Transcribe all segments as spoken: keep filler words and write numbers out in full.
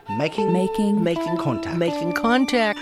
Making, Making. making contact. Making contact.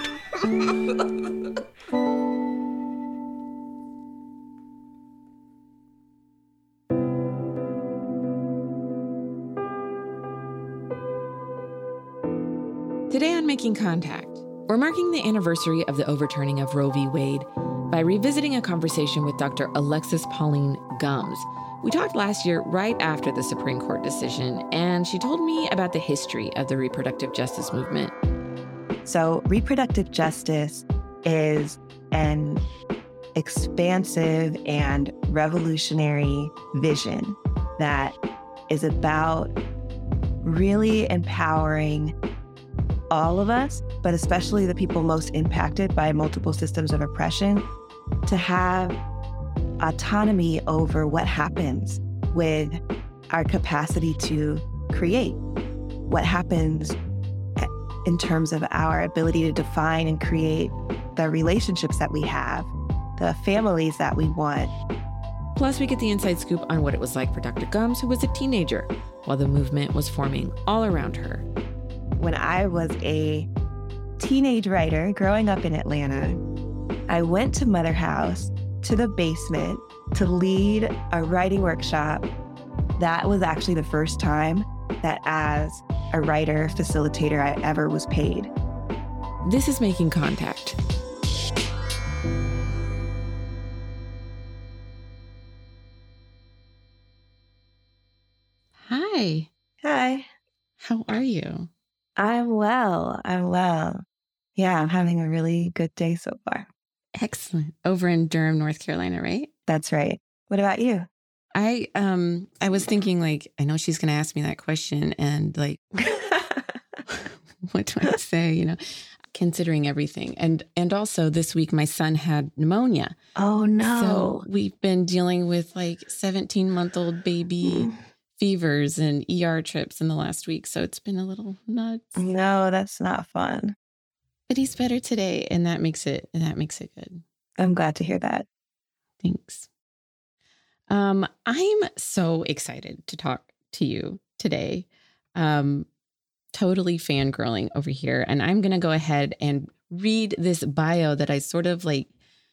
Today on Making Contact, we're marking the anniversary of the overturning of Roe v. Wade by revisiting a conversation with Doctor Alexis Pauline Gumbs. We talked last year right after the Supreme Court decision, and she told me about the history of the reproductive justice movement. So reproductive justice is an expansive and revolutionary vision that is about really empowering all of us, but especially the people most impacted by multiple systems of oppression, to have autonomy over what happens with our capacity to create, what happens in terms of our ability to define and create the relationships that we have, the families that we want. Plus, we get the inside scoop on what it was like for Doctor Gumbs, who was a teenager while the movement was forming all around her. When I was a teenage writer growing up in Atlanta, I went to Mother House, to the basement, to lead a writing workshop. That was actually the first time that as a writer, facilitator, I ever was paid. This is Making Contact. Hi. Hi. How are you? I'm well. I'm well. Yeah, I'm having a really good day so far. Excellent. Over in Durham, North Carolina, right? That's right. What about you? I um I was thinking, like, I know she's going to ask me that question, and like, what do I say? You know, considering everything, and and also this week my son had pneumonia. Oh no! So we've been dealing with like seventeen month old baby mm. fevers and E R trips in the last week, so it's been a little nuts. No, that's not fun. But he's better today, and that makes it and that makes it good. I'm glad to hear that. Thanks. Um, I'm so excited to talk to you today. Um, totally fangirling over here. And I'm going to go ahead and read this bio that I sort of like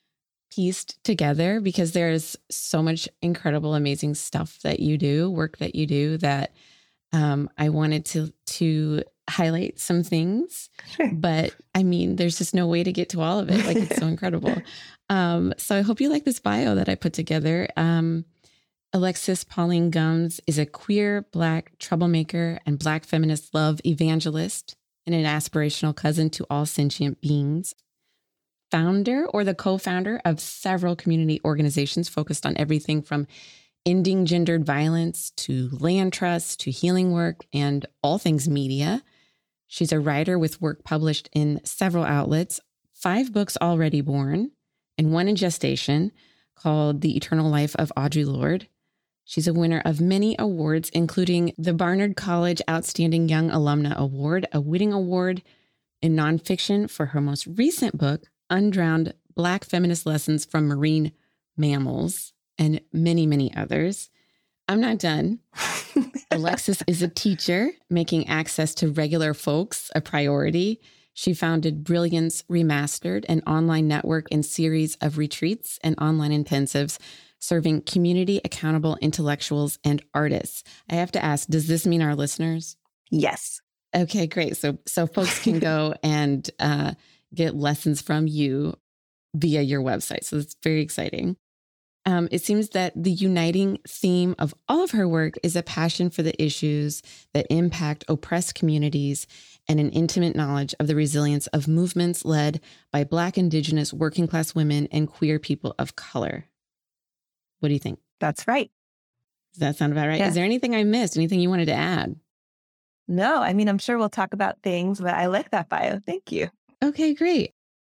pieced together, because there's so much incredible, amazing stuff that you do, work that you do, that um, I wanted to, to highlight some things. Sure. But I mean, there's just no way to get to all of it. Like, it's so incredible. Um, so I hope you like this bio that I put together. Um, Alexis Pauline Gumbs is a queer, Black troublemaker and Black feminist love evangelist and an aspirational cousin to all sentient beings. Founder or the co-founder of several community organizations focused on everything from ending gendered violence to land trusts to healing work and all things media. She's a writer with work published in several outlets, five books already born, and one in gestation called The Eternal Life of Audre Lorde. She's a winner of many awards, including the Barnard College Outstanding Young Alumna Award, a Whitting Award in nonfiction for her most recent book, Undrowned: Black Feminist Lessons from Marine Mammals, and many, many others. I'm not done. Alexis is a teacher, making access to regular folks a priority. She founded Brilliance Remastered, an online network and series of retreats and online intensives serving community accountable intellectuals and artists. I have to ask, does this mean our listeners? Yes. Okay, great. So so folks can go and uh, get lessons from you via your website. So it's very exciting. Um, it seems that the uniting theme of all of her work is a passion for the issues that impact oppressed communities and an intimate knowledge of the resilience of movements led by Black, Indigenous, working class women, and queer people of color. What do you think? That's right. Does that sound about right? Yeah. Is there anything I missed? Anything you wanted to add? No, I mean, I'm sure we'll talk about things, but I like that bio. Thank you. Okay, great.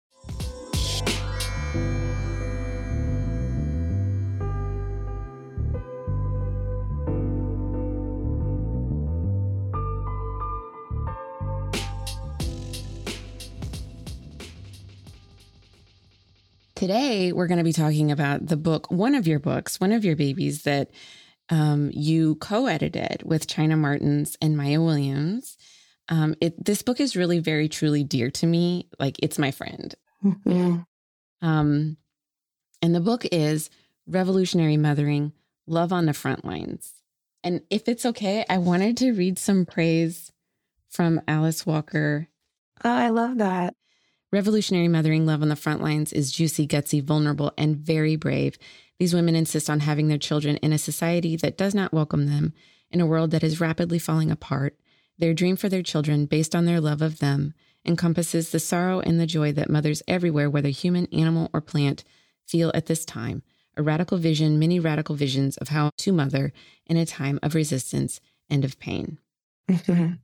Today, we're going to be talking about the book, one of your books, one of your babies that um, you co-edited with China Martins and Maya Williams. Um, it this book is really very truly dear to me. Like it's my friend. Mm-hmm. Um, and the book is Revolutionary Mothering: Love on the Front Lines. And if it's okay, I wanted to read some praise from Alice Walker. Oh, I love that. Revolutionary Mothering: Love on the Front Lines is juicy, gutsy, vulnerable, and very brave. These women insist on having their children in a society that does not welcome them, in a world that is rapidly falling apart. Their dream for their children, based on their love of them, encompasses the sorrow and the joy that mothers everywhere, whether human, animal, or plant, feel at this time. A radical vision, many radical visions of how to mother in a time of resistance and of pain. Mm-hmm.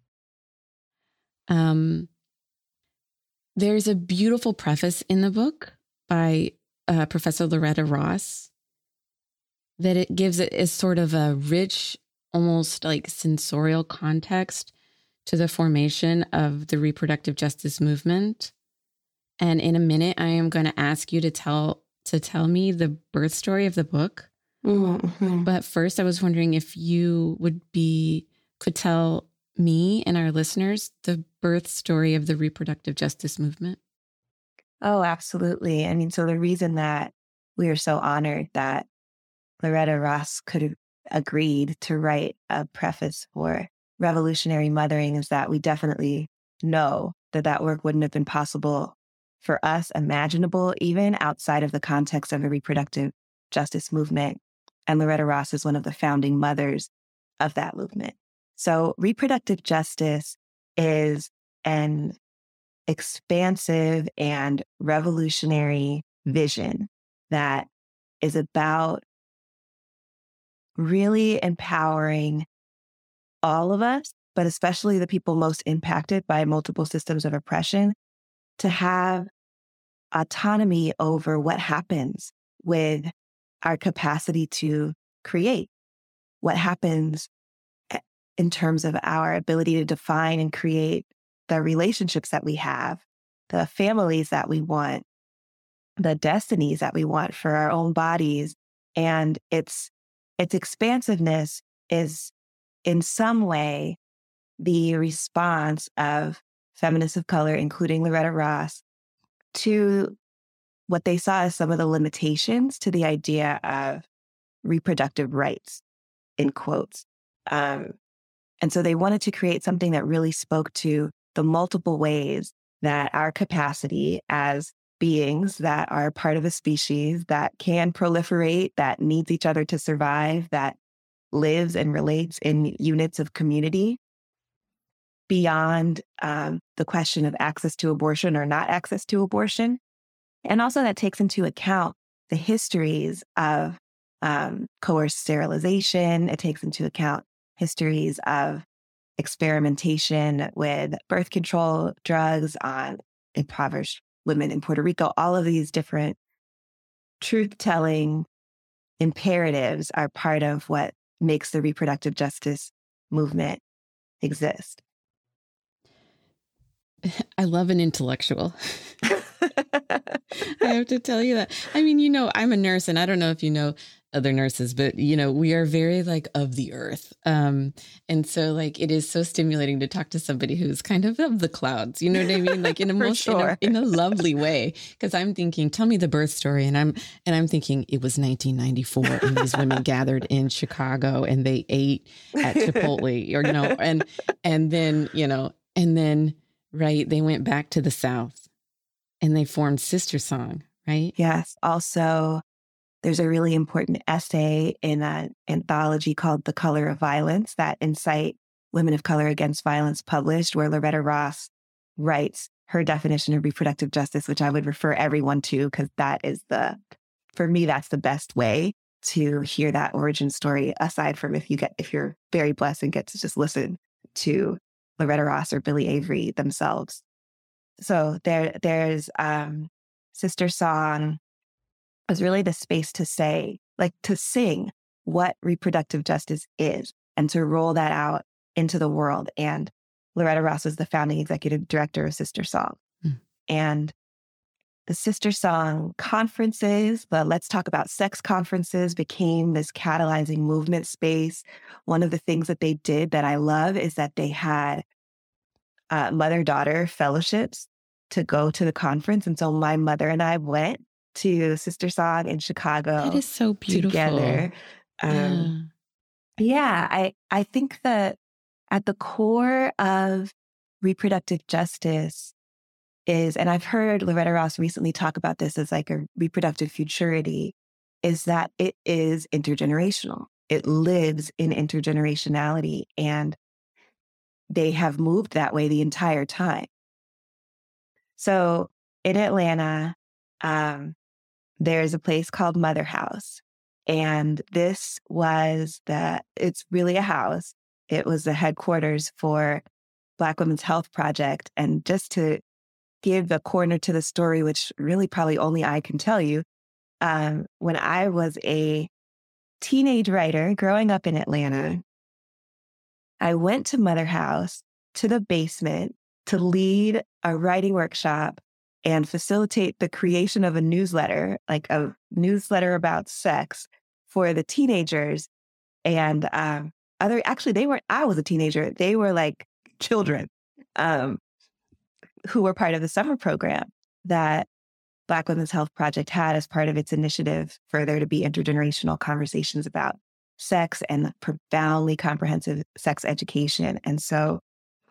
Um, there's a beautiful preface in the book by uh, Professor Loretta Ross that it gives it as sort of a rich, almost like sensorial context to the formation of the reproductive justice movement. And in a minute, I am going to ask you to tell to tell me the birth story of the book. Mm-hmm. But first, I was wondering if you would be could tell me and our listeners the birth story of the reproductive justice movement. Oh, absolutely. I mean, so the reason that we are so honored that Loretta Ross could have agreed to write a preface for Revolutionary Mothering is that we definitely know that that work wouldn't have been possible for us, imaginable, even outside of the context of the reproductive justice movement. And Loretta Ross is one of the founding mothers of that movement. So reproductive justice is an expansive and revolutionary vision that is about really empowering all of us, but especially the people most impacted by multiple systems of oppression, to have autonomy over what happens with our capacity to create, what happens in terms of our ability to define and create the relationships that we have, the families that we want, the destinies that we want for our own bodies. And its its expansiveness is in some way the response of feminists of color, including Loretta Ross, to what they saw as some of the limitations to the idea of reproductive rights, in quotes. Um, and so they wanted to create something that really spoke to the multiple ways that our capacity as beings that are part of a species that can proliferate, that needs each other to survive, that lives and relates in units of community, beyond um, the question of access to abortion or not access to abortion. And also that takes into account the histories of um, coerced sterilization. It takes into account histories of experimentation with birth control drugs on impoverished women in Puerto Rico. All of these different truth-telling imperatives are part of what makes the reproductive justice movement exist. I love an intellectual. I have to tell you that. I mean, you know, I'm a nurse, and I don't know if you know other nurses, but, you know, we are very like of the earth. Um, and so like it is so stimulating to talk to somebody who's kind of of the clouds. You know what I mean? Like in a most sure. in, a, in a lovely way. Because I'm thinking, tell me the birth story. And I'm and I'm thinking it was nineteen ninety-four and these women gathered in Chicago and they ate at Chipotle, or, you know, and and then, you know, and then right, they went back to the South and they formed Sister Song, right? Yes. Also, there's a really important essay in an anthology called The Color of Violence that Incite Women of Color Against Violence published, where Loretta Ross writes her definition of reproductive justice, which I would refer everyone to, because that is the, for me, that's the best way to hear that origin story, aside from if you get, if you're very blessed and get to just listen to Loretta Ross or Billie Avery themselves. So there, there's um, Sister Song was really the space to say, like to sing what reproductive justice is and to roll that out into the world. And Loretta Ross was the founding executive director of Sister Song. Mm. And the Sister Song conferences, the Let's Talk About Sex conferences, became this catalyzing movement space. One of the things that they did that I love is that they had uh, mother-daughter fellowships to go to the conference. And so my mother and I went to Sister Song in Chicago. That is so beautiful. Together. Um, yeah. yeah, I, I think that at the core of reproductive justice is, and I've heard Loretta Ross recently talk about this as like a reproductive futurity, is that it is intergenerational. It lives in intergenerationality, and they have moved that way the entire time. So in Atlanta, um, there's a place called Mother House. And this was the, it's really a house. It was the headquarters for Black Women's Health Project. And just to give a corner to the story, which really probably only I can tell you, um, when I was a teenage writer growing up in Atlanta, I went to Mother House, to the basement, to lead a writing workshop and facilitate the creation of a newsletter, like a newsletter about sex for the teenagers. And um, other, actually, they weren't, I was a teenager. They were like children um, who were part of the summer program that Black Women's Health Project had as part of its initiative for there to be intergenerational conversations about sex and profoundly comprehensive sex education. And so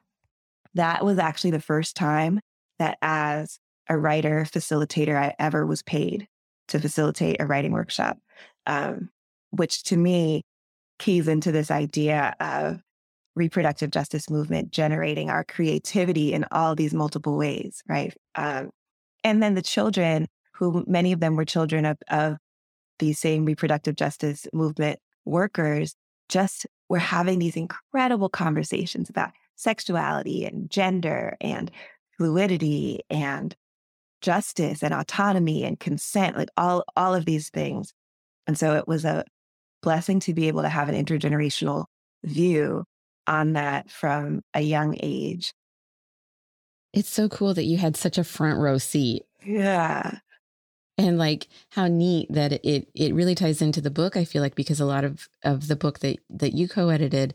that was actually the first time that as a writer facilitator, I ever was paid to facilitate a writing workshop, um, which to me keys into this idea of reproductive justice movement generating our creativity in all these multiple ways, right? Um, and then the children, who many of them were children of, of these same reproductive justice movement workers, just were having these incredible conversations about sexuality and gender and fluidity and justice and autonomy and consent, like all, all of these things. And so it was a blessing to be able to have an intergenerational view on that from a young age. It's so cool that you had such a front row seat. Yeah. And like how neat that it it really ties into the book, I feel like, because a lot of, of the book that, that you co-edited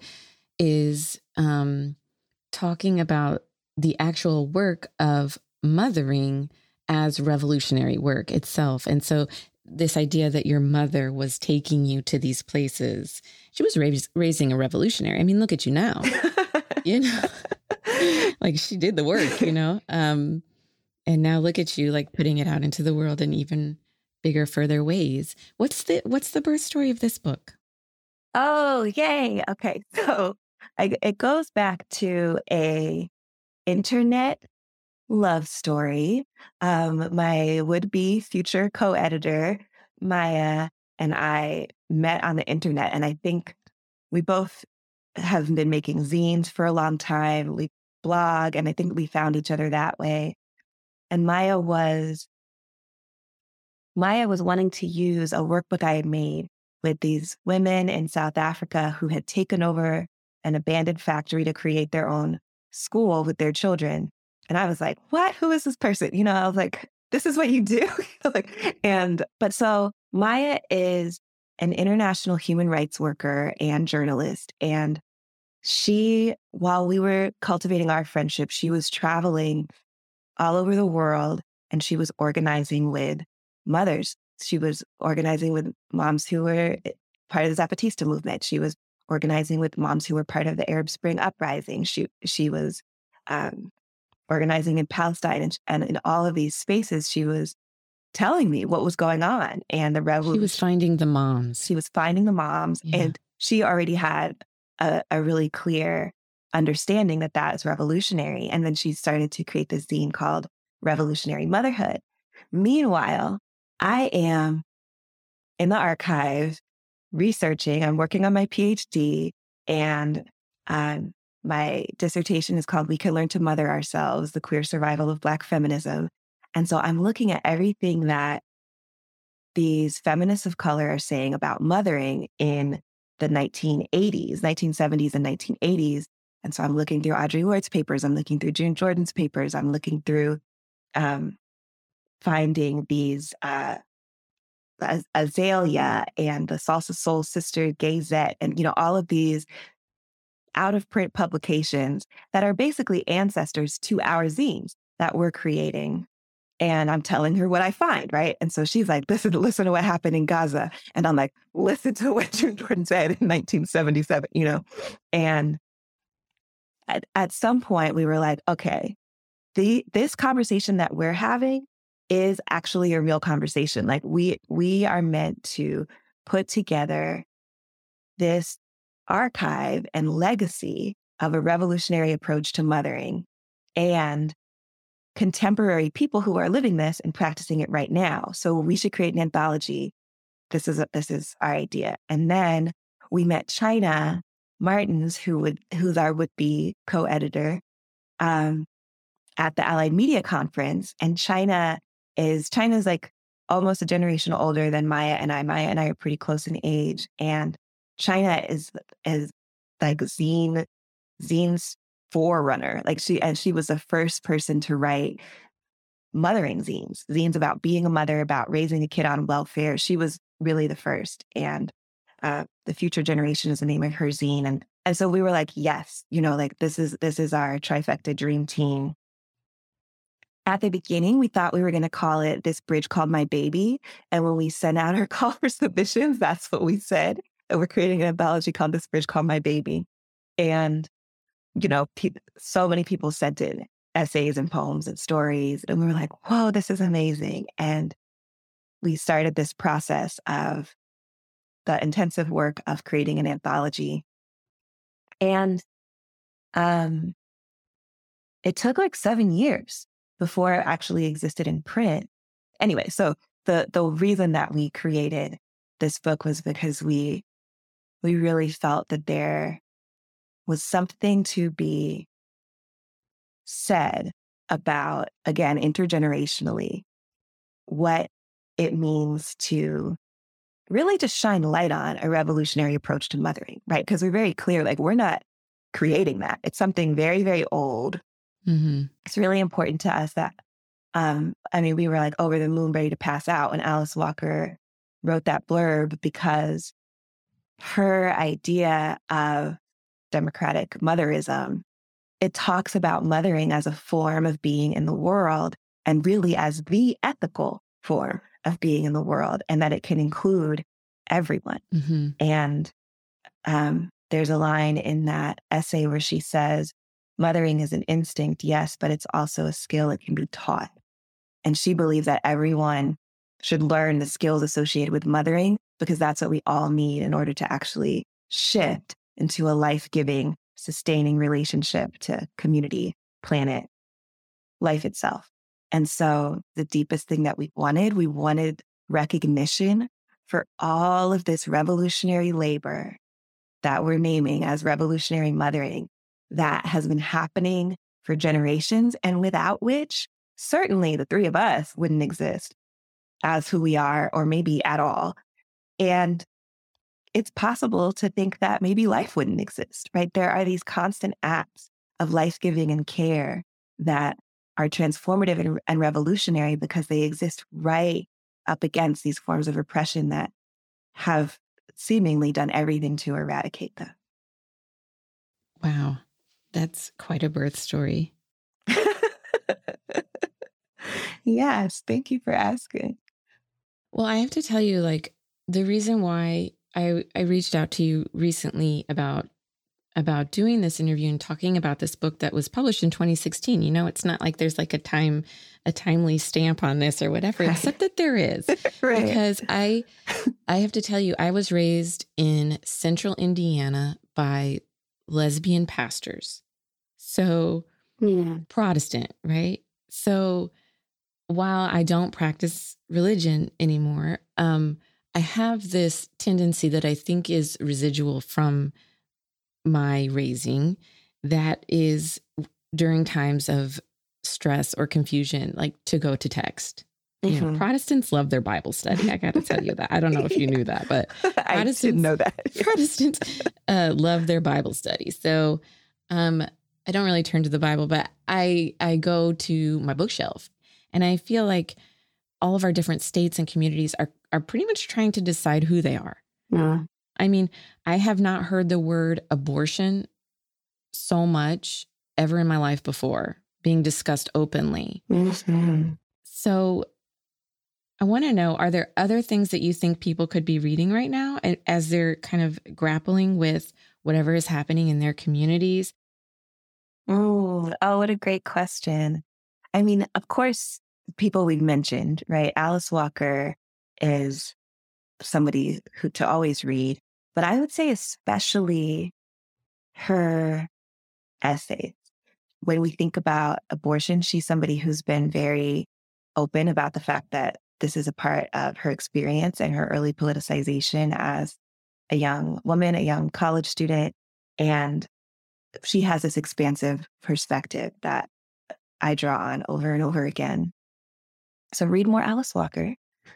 is um, talking about the actual work of mothering as revolutionary work itself. And so this idea that your mother was taking you to these places, she was raised, raising a revolutionary. I mean, look at you now, you know, like she did the work, you know, um, and now look at you like putting it out into the world in even bigger, further ways. What's the, what's the birth story of this book? Oh, yay. Okay. So I, it goes back to a internet love story. Um, my would-be future co-editor, Maya, and I met on the internet. And I think we both have been making zines for a long time. We blog, and I think we found each other that way. And Maya was, Maya was wanting to use a workbook I had made with these women in South Africa who had taken over an abandoned factory to create their own school with their children. And I was like, what? Who is this person? You know, I was like, this is what you do? like, and, but so Maya is an international human rights worker and journalist. And she, while we were cultivating our friendship, she was traveling all over the world and she was organizing with mothers. She was organizing with moms who were part of the Zapatista movement. She was organizing with moms who were part of the Arab Spring uprising. She, she was, um, organizing in Palestine, and, and in all of these spaces, she was telling me what was going on. And the revolution. She was finding the moms. She was finding the moms. Yeah. And she already had a, a really clear understanding that that is revolutionary. And then she started to create this zine called Revolutionary Motherhood. Meanwhile, I am in the archive researching. I'm working on my PhD, and um, my dissertation is called We Can Learn to Mother Ourselves, the Queer Survival of Black Feminism. And so I'm looking at everything that these feminists of color are saying about mothering in the nineteen eighties, nineteen seventies and nineteen eighties. And so I'm looking through Audre Lorde's papers. I'm looking through June Jordan's papers. I'm looking through um, finding these uh, Azalea and the Salsa Soul Sister Gayzette, and, you know, all of these out of print publications that are basically ancestors to our zines that we're creating. And I'm telling her what I find, right? And so she's like, listen, listen to what happened in Gaza. And I'm like, listen to what June Jordan said in nineteen seventy-seven, you know? And at, at some point we were like, okay, the this conversation that we're having is actually a real conversation. Like we we are meant to put together this archive and legacy of a revolutionary approach to mothering and contemporary people who are living this and practicing it right now. So we should create an anthology. This is a, this is our idea. And then we met China Martins, who would who's our would-be co-editor, um, at the Allied Media Conference. And China is China's like almost a generation older than Maya and I. Maya and I are pretty close in age. And China is is like zine zine's forerunner. Like she and she was the first person to write mothering zines, zines about being a mother, about raising a kid on welfare. She was really the first. And uh, The Future Generation is the name of her zine. And and so we were like, yes, you know, like this is this is our trifecta dream team. At the beginning, we thought we were going to call it This Bridge Called My Baby. And when we sent out our call for submissions, that's what we said. That we're creating an anthology called This Bridge Called My Baby. And, you know, pe- so many people sent in essays and poems and stories. And we were like, whoa, this is amazing. And we started this process of the intensive work of creating an anthology. And um, it took like seven years before it actually existed in print. Anyway, so the the reason that we created this book was because we we really felt that there was something to be said about, again, intergenerationally, what it means to really just shine light on a revolutionary approach to mothering, right? Because we're very clear, like we're not creating that. It's something very, very old. Mm-hmm. It's really important to us that, um, I mean, we were like over the moon, ready to pass out when Alice Walker wrote that blurb, because her idea of democratic motherism, it talks about mothering as a form of being in the world and really as the ethical form of being in the world, and that it can include everyone. Mm-hmm. And um, there's a line in that essay where she says, mothering is an instinct, yes, but it's also a skill that can be taught. And she believes that everyone should learn the skills associated with mothering, because that's what we all need in order to actually shift into a life-giving, sustaining relationship to community, planet, life itself. And so the deepest thing that we wanted, we wanted recognition for all of this revolutionary labor that we're naming as revolutionary mothering that has been happening for generations, and without which certainly the three of us wouldn't exist as who we are, or maybe at all. And it's possible to think that maybe life wouldn't exist, right? There are these constant acts of life-giving and care that are transformative and, and revolutionary because they exist right up against these forms of repression that have seemingly done everything to eradicate them. Wow. That's quite a birth story. Yes. Thank you for asking. Well, I have to tell you, like, the reason why I, I reached out to you recently about about doing this interview and talking about this book that was published in twenty sixteen. You know, it's not like there's like a time, a timely stamp on this or whatever, right. Except that there is. Right. Because I, I have to tell you, I was raised in central Indiana by lesbian pastors. So yeah. Protestant, right? So while I don't practice religion anymore, um, I have this tendency that I think is residual from my raising, that is during times of stress or confusion, like to go to text. Mm-hmm. You know, Protestants love their Bible study. I got to tell you that. I don't know if you knew that, but I didn't know that. Protestants uh, love their Bible study. So um, I don't really turn to the Bible, but I I go to my bookshelf, and I feel like all of our different states and communities are are pretty much trying to decide who they are. Yeah. I mean, I have not heard the word abortion so much ever in my life before being discussed openly. Mm-hmm. So I want to know, are there other things that you think people could be reading right now as they're kind of grappling with whatever is happening in their communities? Ooh, oh, what a great question. I mean, of course, people we've mentioned, right? Alice Walker is somebody who to always read, but I would say especially her essays. When we think about abortion, she's somebody who's been very open about the fact that this is a part of her experience and her early politicization as a young woman, a young college student. And she has this expansive perspective that I draw on over and over again. So read more Alice Walker.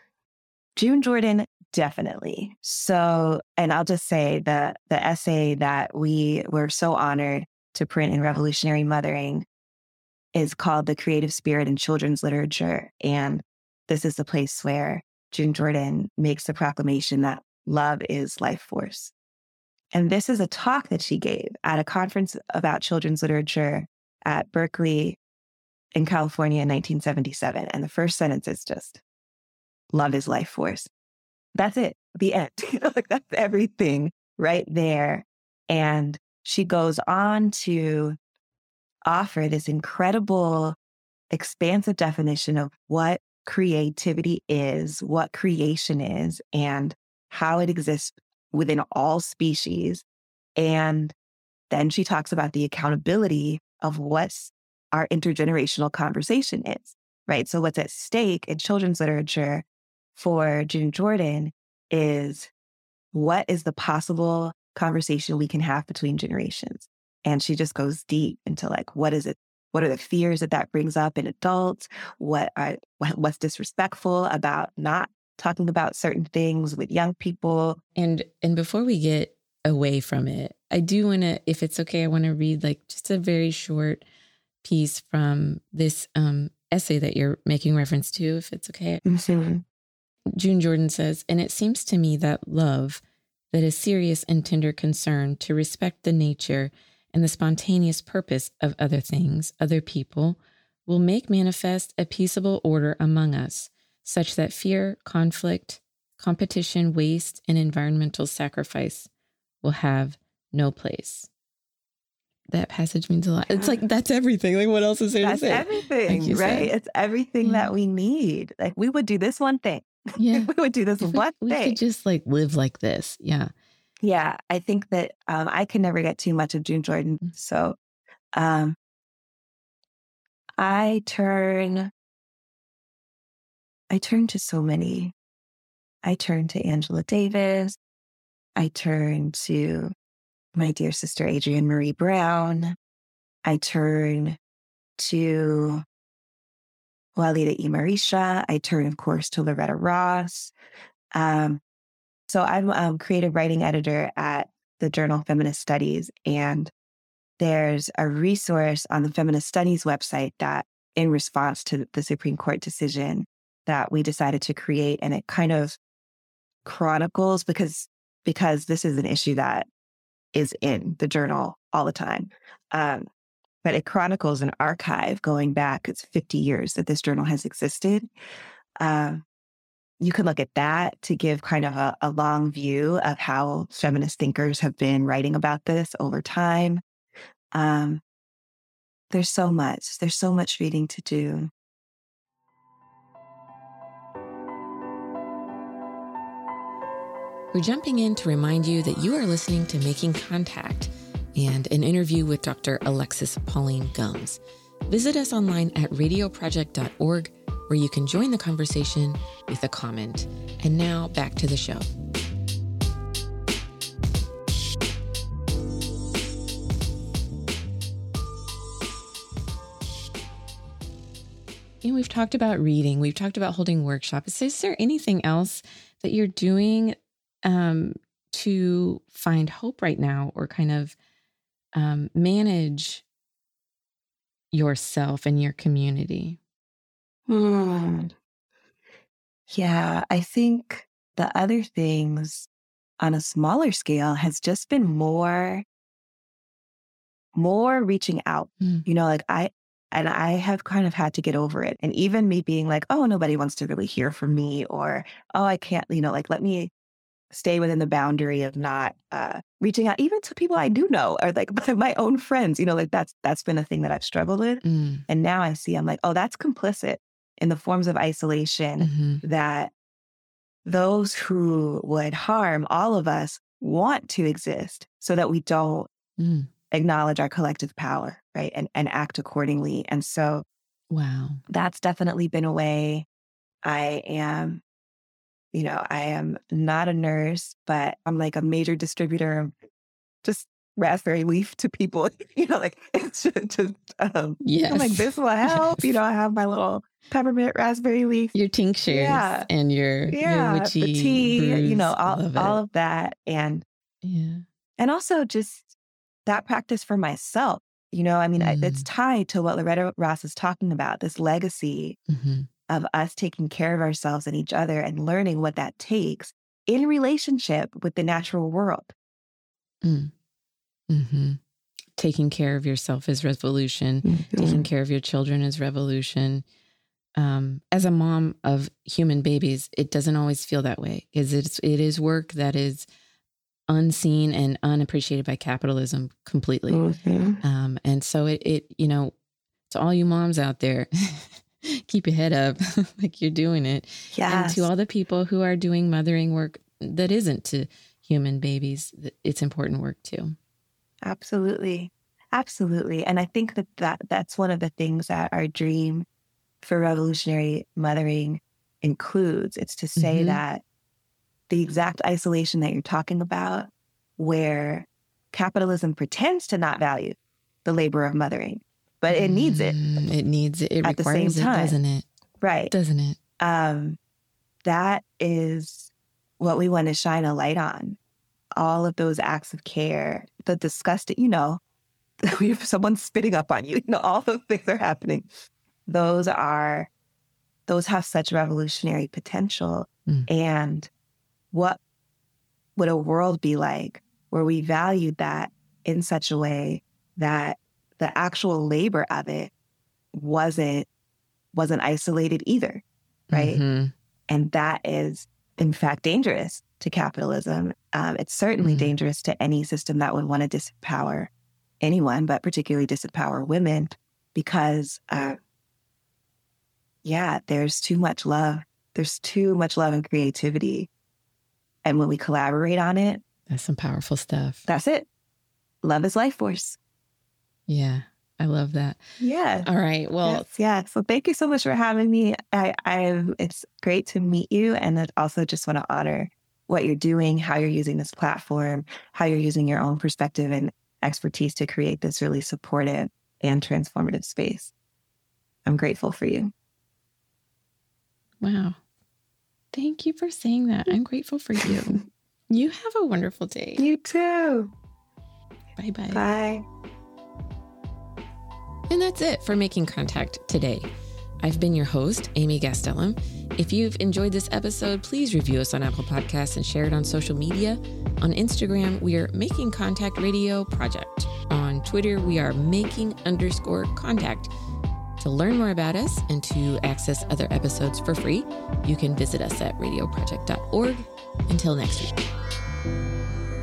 June Jordan, definitely. So, and I'll just say the the essay that we were so honored to print in Revolutionary Mothering is called The Creative Spirit in Children's Literature. And this is the place where June Jordan makes the proclamation that love is life force. And this is a talk that she gave at a conference about children's literature at Berkeley in California in nineteen seventy-seven. And the first sentence is just, love is life force. That's it, the end. You know, like that's everything right there. And she goes on to offer this incredible, expansive definition of what creativity is, what creation is, and how it exists within all species. And then she talks about the accountability of what's our intergenerational conversation is, right? So what's at stake in children's literature for June Jordan is what is the possible conversation we can have between generations? And she just goes deep into like, what is it? What are the fears that that brings up in adults? What are, what's disrespectful about not talking about certain things with young people? And and before we get away from it, I do want to, if it's okay, I want to read like just a very short piece from this um, essay that you're making reference to, if it's okay. Mm-hmm. June Jordan says, and it seems to me that love, that is serious and tender concern to respect the nature and the spontaneous purpose of other things, other people, will make manifest a peaceable order among us, such that fear, conflict, competition, waste, and environmental sacrifice will have no place. That passage means a lot. It's like, that's everything. Like, what else is there that's to say? everything, like right? Said. It's everything yeah. that we need. Like, we would do this one thing. Yeah. we would do this if one we, thing. We could just like live like this. Yeah. Yeah. I think that um, I can never get too much of June Jordan. So um, I turn, I turn to so many. I turn to Angela Davis. I turn to my dear sister, Adrienne Marie Brown. I turn to Walida E. Marisha. I turn, of course, to Loretta Ross. Um, so I'm a um, creative writing editor at the journal Feminist Studies. And there's a resource on the Feminist Studies website that, in response to the Supreme Court decision, that we decided to create. And it kind of chronicles, because, because this is an issue that is in the journal all the time. Um, but it chronicles an archive going back, it's fifty years that this journal has existed. Um, you can look at that to give kind of a, a long view of how feminist thinkers have been writing about this over time. Um, there's so much, there's so much reading to do. We're jumping in to remind you that you are listening to Making Contact and an interview with Doctor Alexis Pauline Gumbs. Visit us online at radio project dot org, where you can join the conversation with a comment. And now back to the show. And we've talked about reading. We've talked about holding workshops. Is there anything else that you're doing um, to find hope right now, or kind of um, manage yourself and your community? Hmm. Yeah, I think the other things on a smaller scale has just been more, more reaching out, Mm. you know, like I, and I have kind of had to get over it. And even me being like, oh, nobody wants to really hear from me, or, oh, I can't, you know, like, let me stay within the boundary of not uh, reaching out, even to people I do know, or like my own friends, you know, like that's, that's been a thing that I've struggled with. Mm. And now I see, I'm like, oh, that's complicit in the forms of isolation Mm-hmm. that those who would harm all of us want to exist so that we don't Mm. acknowledge our collective power, right? And, and act accordingly. And so Wow. that's definitely been a way. I am, you know, I am not a nurse, but I'm like a major distributor of just raspberry leaf to people, you know, like it's just, just um, Yes. I'm like, this will help. Yes. You know, I have my little peppermint raspberry leaf. Your tinctures Yeah. and your, Yeah, your witchy the tea, brews. you know, I all, love it. all of that. And, Yeah. and also just that practice for myself, you know, I mean, I, it's Mm. tied to what Loretta Ross is talking about, this legacy Mm-hmm. of us taking care of ourselves and each other and learning what that takes in relationship with the natural world. Mm. Mm-hmm. Taking care of yourself is revolution. Mm-hmm. Taking care of your children is revolution. Um, as a mom of human babies, it doesn't always feel that way because it's it is work that is unseen and unappreciated by capitalism completely. Mm-hmm. Um, and so it, it, you know, to all you moms out there, keep your head up like you're doing it. Yes. And to all the people who are doing mothering work that isn't to human babies, it's important work too. Absolutely. Absolutely. And I think that, that that's one of the things that our dream for revolutionary mothering includes. It's to say Mm-hmm. that the exact isolation that you're talking about, where capitalism pretends to not value the labor of mothering, but it needs it. Mm, it needs it. It at the requires same time. it, doesn't it? Right. Doesn't it? Um, that is what we want to shine a light on. All of those acts of care, the disgusting, you know, we have someone spitting up on you, you know, all those things are happening. Those are, those have such revolutionary potential. Mm. And what would a world be like where we valued that in such a way that the actual labor of it wasn't, wasn't isolated either, right? Mm-hmm. And that is, in fact, dangerous to capitalism. Um, it's certainly Mm. dangerous to any system that would want to disempower anyone, but particularly disempower women, because, uh, yeah, there's too much love. There's too much love and creativity. And when we collaborate on it, That's some powerful stuff. that's it. Love is life force. Yeah, I love that. Yeah. All right. Well, yes, yeah. So thank you so much for having me. I, I, it's great to meet you. And I also just want to honor what you're doing, how you're using this platform, how you're using your own perspective and expertise to create this really supportive and transformative space. I'm grateful for you. wow. Thank you for saying that. I'm grateful for you. You have a wonderful day. You too. Bye-bye. Bye. And that's it for Making Contact today. I've been your host, Amy Gastelum. If you've enjoyed this episode, please review us on Apple Podcasts and share it on social media. On Instagram, we are Making Contact Radio Project. On Twitter, we are Making underscore Contact. To learn more about us and to access other episodes for free, you can visit us at radio project dot org. Until next week.